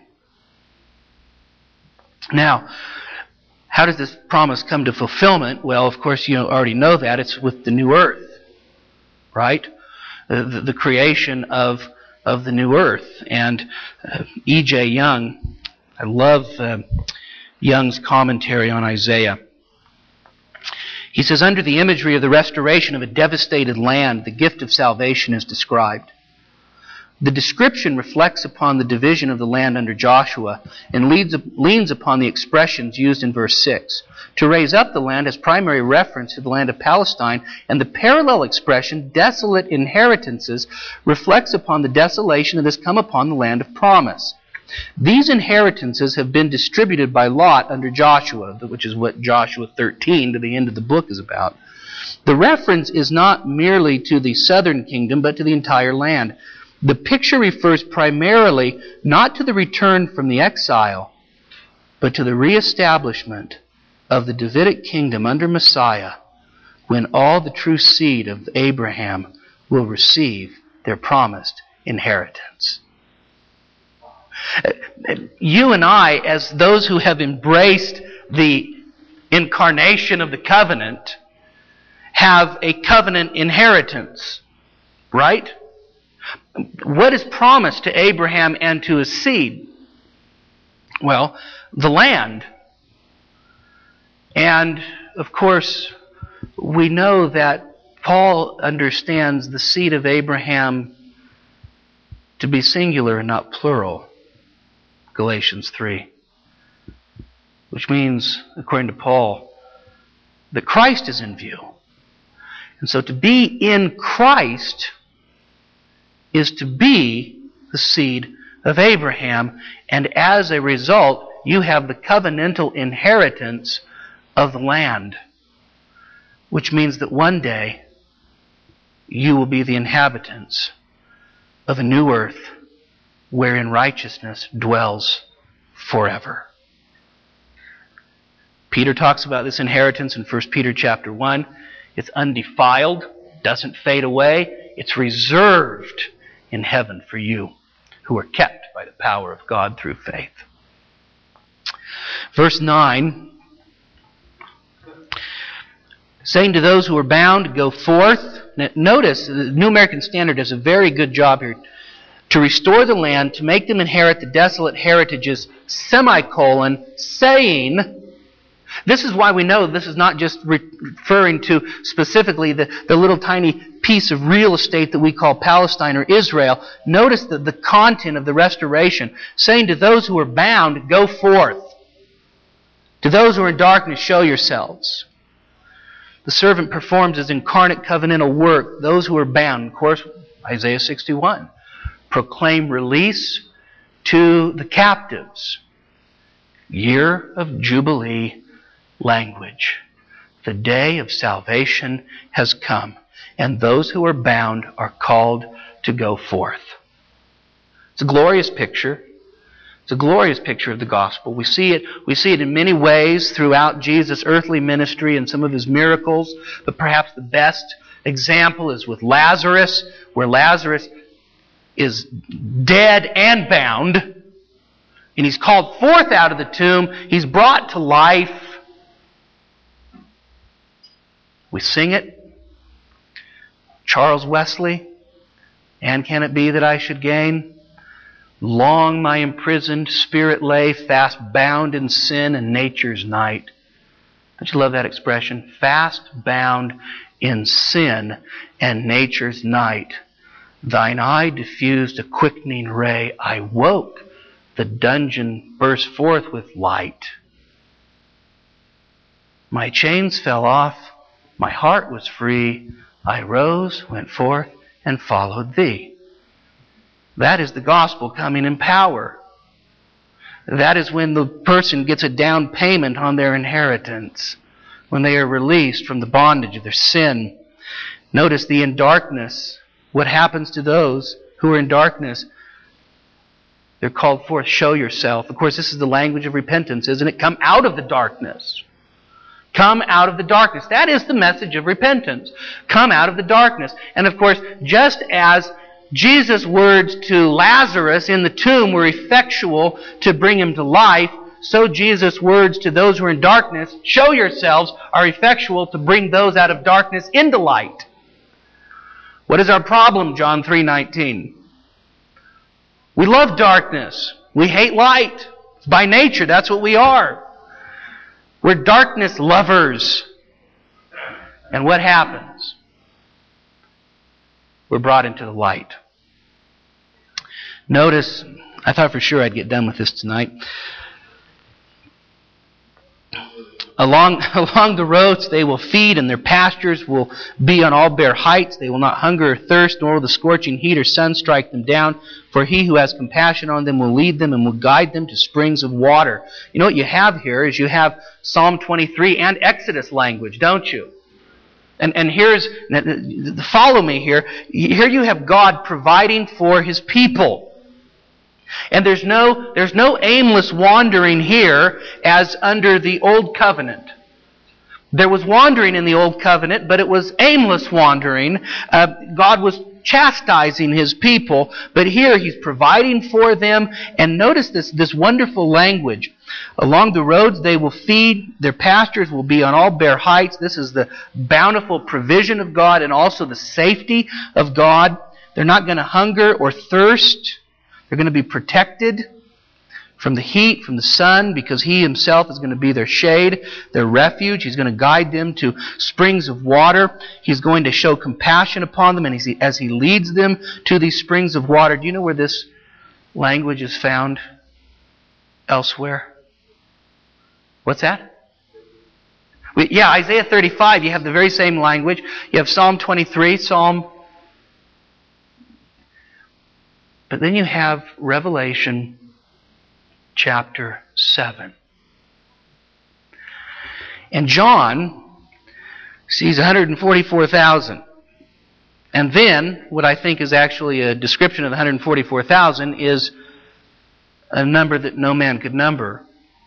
Now, how does this promise come to fulfillment? Well, of course, you already know that. It's with the new earth, right? The creation of the new earth. And E.J. Young, I love Young's commentary on Isaiah. He says, under the imagery of the restoration of a devastated land, the gift of salvation is described. The description reflects upon the division of the land under Joshua and leans upon the expressions used in verse 6. To raise up the land has primary reference to the land of Palestine, and the parallel expression, desolate inheritances, reflects upon the desolation that has come upon the land of promise. These inheritances have been distributed by lot under Joshua, which is what Joshua 13 to the end of the book is about. The reference is not merely to the southern kingdom, but to the entire land. The picture refers primarily not to the return from the exile, but to the reestablishment of the Davidic kingdom under Messiah, when all the true seed of Abraham will receive their promised inheritance. You and I, as those who have embraced the incarnation of the covenant, have a covenant inheritance, right? What is promised to Abraham and to his seed? Well, the land. And, of course, we know that Paul understands the seed of Abraham to be singular and not plural. Galatians 3. Which means, according to Paul, that Christ is in view. And so to be in Christ is to be the seed of Abraham, and as a result, you have the covenantal inheritance of the land, which means that one day you will be the inhabitants of a new earth wherein righteousness dwells forever. Peter talks about this inheritance in 1 Peter chapter 1. It's undefiled, doesn't fade away, it's reserved in heaven for you who are kept by the power of God through faith. Verse 9, saying to those who are bound, go forth. Now, notice, the New American Standard does a very good job here. To restore the land, to make them inherit the desolate heritages, saying. This is why we know this is not just referring to specifically the little tiny piece of real estate that we call Palestine or Israel. Notice the content of the restoration. Saying to those who are bound, go forth. To those who are in darkness, show yourselves. The servant performs his incarnate covenantal work. Those who are bound, of course, Isaiah 61. Proclaim release to the captives. Year of Jubilee language. The day of salvation has come, and those who are bound are called to go forth. It's a glorious picture. It's a glorious picture of the gospel. We see it in many ways throughout Jesus' earthly ministry and some of his miracles, but perhaps the best example is with Lazarus, where Lazarus is dead and bound, and he's called forth out of the tomb. He's brought to life. We sing it. Charles Wesley, and can it be that I should gain? Long my imprisoned spirit lay, fast bound in sin and nature's night. Don't you love that expression? Fast bound in sin and nature's night. Thine eye diffused a quickening ray. I woke. The dungeon burst forth with light. My chains fell off. My heart was free. I rose, went forth, and followed thee. That is the gospel coming in power. That is when the person gets a down payment on their inheritance, when they are released from the bondage of their sin. Notice the in darkness. What happens to those who are in darkness? They're called forth, show yourself. Of course, this is the language of repentance, isn't it? Come out of the darkness. Come out of the darkness. That is the message of repentance. Come out of the darkness. And of course, just as Jesus' words to Lazarus in the tomb were effectual to bring him to life, so Jesus' words to those who are in darkness, show yourselves, are effectual to bring those out of darkness into light. What is our problem, John 3:19? We love darkness. We hate light. By nature, that's what we are. We're darkness lovers. And what happens? We're brought into the light. Notice, I thought for sure I'd get done with this tonight. Along the roads they will feed, and their pastures will be on all bare heights. They will not hunger or thirst, nor will the scorching heat or sun strike them down. For he who has compassion on them will lead them and will guide them to springs of water. You know what you have here is you have Psalm 23 and Exodus language, don't you? And here's, follow me here. Here you have God providing for his people. And there's no aimless wandering here as under the Old Covenant. There was wandering in the Old Covenant, but it was aimless wandering. God was chastising his people, but here he's providing for them. And notice this wonderful language. Along the roads they will feed, their pastures will be on all bare heights. This is the bountiful provision of God and also the safety of God. They're not going to hunger or thirst. They're going to be protected from the heat, from the sun, because he himself is going to be their shade, their refuge. He's going to guide them to springs of water. He's going to show compassion upon them, and as he leads them to these springs of water. Do you know where this language is found elsewhere? What's that? Yeah, Isaiah 35, you have the very same language. You have Psalm 23, But then you have Revelation chapter 7. And John sees 144,000. And then, what I think is actually a description of the 144,000 is a number that no man could number.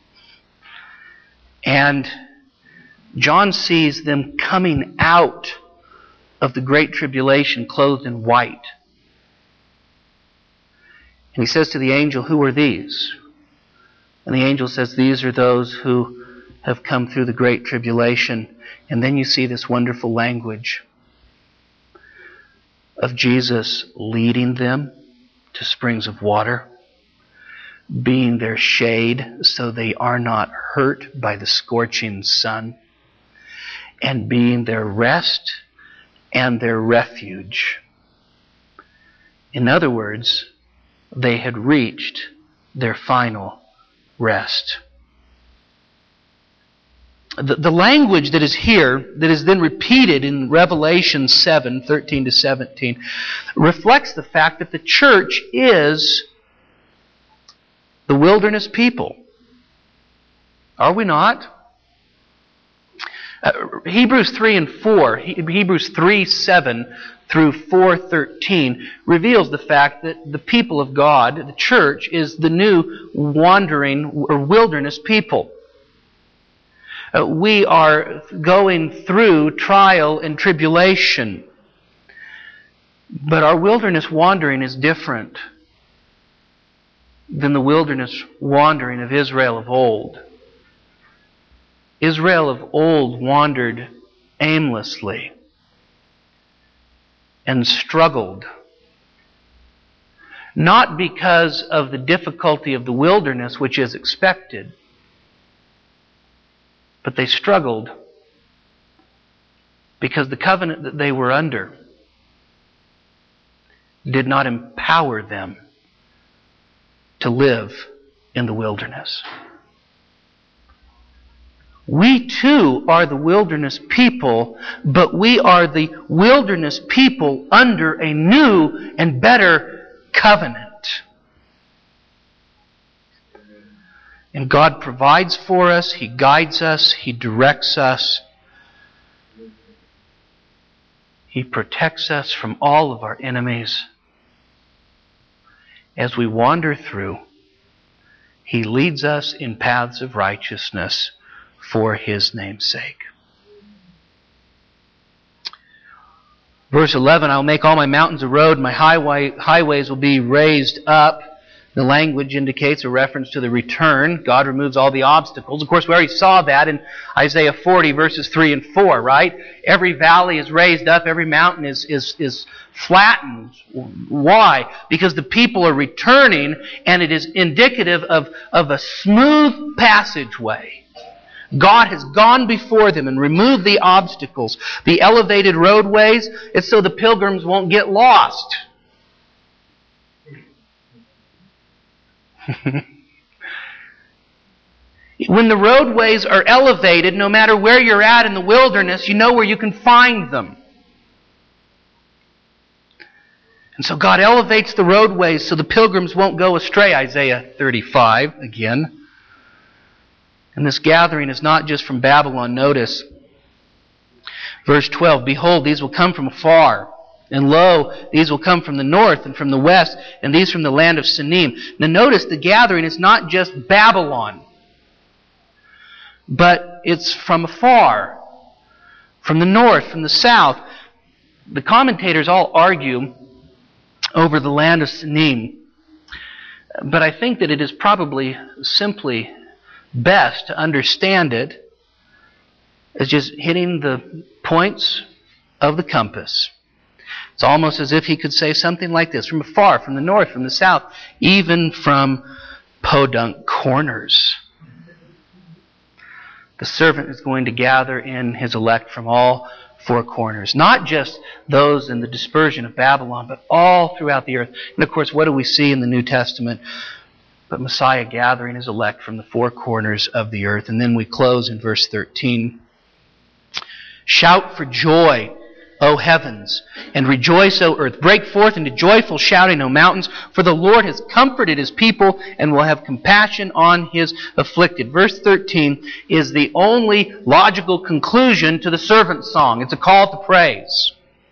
And John sees them coming out of the great tribulation clothed in white. And he says to the angel, who are these? And the angel says, these are those who have come through the great tribulation. And then you see this wonderful language of Jesus leading them to springs of water, being their shade so they are not hurt by the scorching sun, and being their rest and their refuge. In other words, they had reached their final rest. The language that is here, that is then repeated in Revelation 7, 13 to 17, reflects the fact that the church is the wilderness people. Are we not? Hebrews 3 and 4, Hebrews 3, 7 through 4:13 reveals the fact that the people of God, the church, is the new wandering or wilderness people. We are going through trial and tribulation. But our wilderness wandering is different than the wilderness wandering of Israel of old. Israel of old wandered aimlessly and struggled, not because of the difficulty of the wilderness, which is expected, but they struggled because the covenant that they were under did not empower them to live in the wilderness. We too are the wilderness people, but we are the wilderness people under a new and better covenant. And God provides for us, He guides us, He directs us. He protects us from all of our enemies. As we wander through, He leads us in paths of righteousness for His name's sake. Verse 11, I'll make all my mountains a road, my highways will be raised up. The language indicates a reference to the return. God removes all the obstacles. Of course, we already saw that in Isaiah 40, verses 3 and 4, right? Every valley is raised up, every mountain is flattened. Why? Because the people are returning, and it is indicative of a smooth passageway. God has gone before them and removed the obstacles, the elevated roadways. It's so the pilgrims won't get lost. When the roadways are elevated, no matter where you're at in the wilderness, you know where you can find them. And so God elevates the roadways so the pilgrims won't go astray. Isaiah 35 again. And this gathering is not just from Babylon. Notice verse 12. Behold, these will come from afar. And lo, these will come from the north and from the west, and these from the land of Sinim. Now notice the gathering is not just Babylon, but it's from afar, from the north, from the south. The commentators all argue over the land of Sinim, but I think that it is probably simply best to understand it as just hitting the points of the compass. It's almost as if he could say something like this: from afar, from the north, from the south, even from podunk corners. The servant is going to gather in his elect from all four corners. Not just those in the dispersion of Babylon, but all throughout the earth. And of course, what do we see in the New Testament? But Messiah gathering his elect from the four corners of the earth. And then we close in verse 13. Shout for joy, O heavens, and rejoice, O earth. Break forth into joyful shouting, O mountains, for the Lord has comforted His people and will have compassion on His afflicted. Verse 13 is the only logical conclusion to the servant's song. It's a call to praise.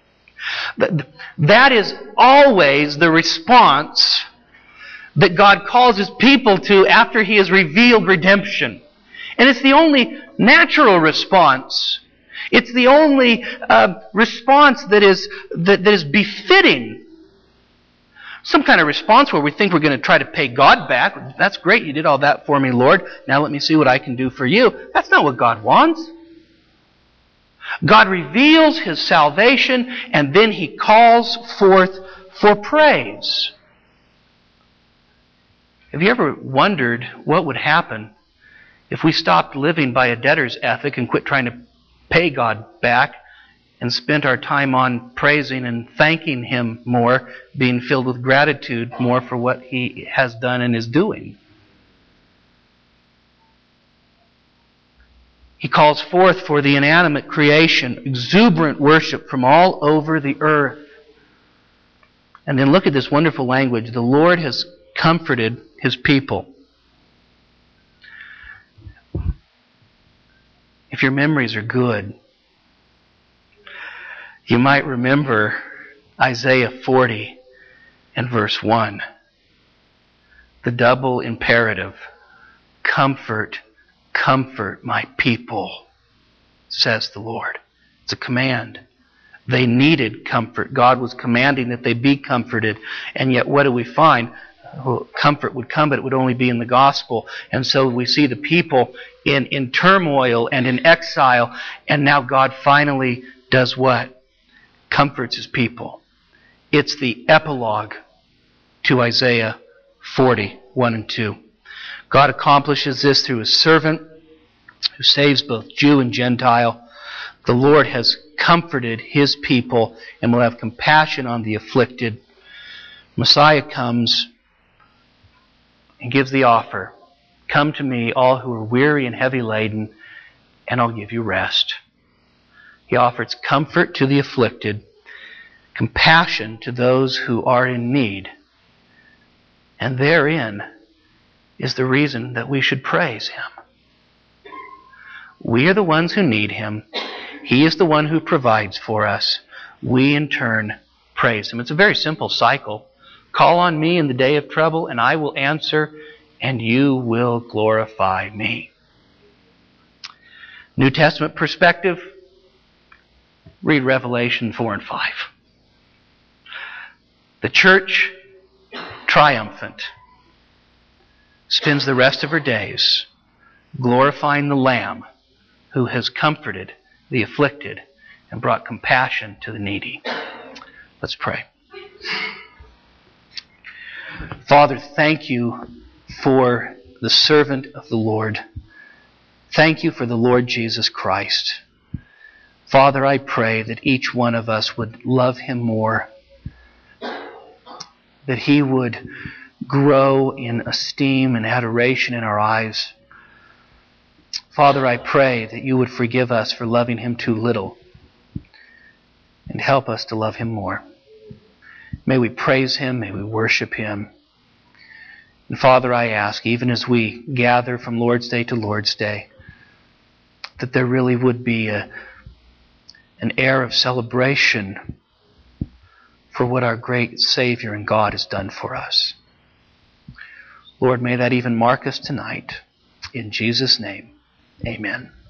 That is always the response that God calls His people to after He has revealed redemption. And it's the only natural response. It's the only response that is befitting some kind of response where we think we're going to try to pay God back. That's great, you did all that for me, Lord. Now let me see what I can do for you. That's not what God wants. God reveals His salvation, and then He calls forth for praise. Have you ever wondered what would happen if we stopped living by a debtor's ethic and quit trying to pay God back and spent our time on praising and thanking Him more, being filled with gratitude more for what He has done and is doing? He calls forth for the inanimate creation, exuberant worship from all over the earth. And then look at this wonderful language. The Lord has comforted His people. If your memories are good, you might remember Isaiah 40 and verse 1. The double imperative, comfort, comfort my people, says the Lord. It's a command. They needed comfort. God was commanding that they be comforted. And yet what do we find? Well, comfort would come, but it would only be in the gospel. And so we see the people in turmoil and in exile. And now God finally does what? Comforts His people. It's the epilogue to Isaiah 40, 1 and 2. God accomplishes this through His servant who saves both Jew and Gentile. The Lord has comforted His people and will have compassion on the afflicted. Messiah comes and gives the offer. Come to me, all who are weary and heavy laden, and I'll give you rest. He offers comfort to the afflicted, compassion to those who are in need. And therein is the reason that we should praise Him. We are the ones who need Him. He is the one who provides for us. We in turn praise Him. It's a very simple cycle. Call on me in the day of trouble, and I will answer, and you will glorify me. New Testament perspective, read Revelation 4 and 5. The church, triumphant, spends the rest of her days glorifying the Lamb who has comforted the afflicted and brought compassion to the needy. Let's pray. Father, thank you for the servant of the Lord. Thank you for the Lord Jesus Christ. Father, I pray that each one of us would love Him more, that He would grow in esteem and adoration in our eyes. Father, I pray that you would forgive us for loving Him too little and help us to love Him more. May we praise Him, may we worship Him. And Father, I ask, even as we gather from Lord's Day to Lord's Day, that there really would be an air of celebration for what our great Savior and God has done for us. Lord, may that even mark us tonight. In Jesus' name, amen.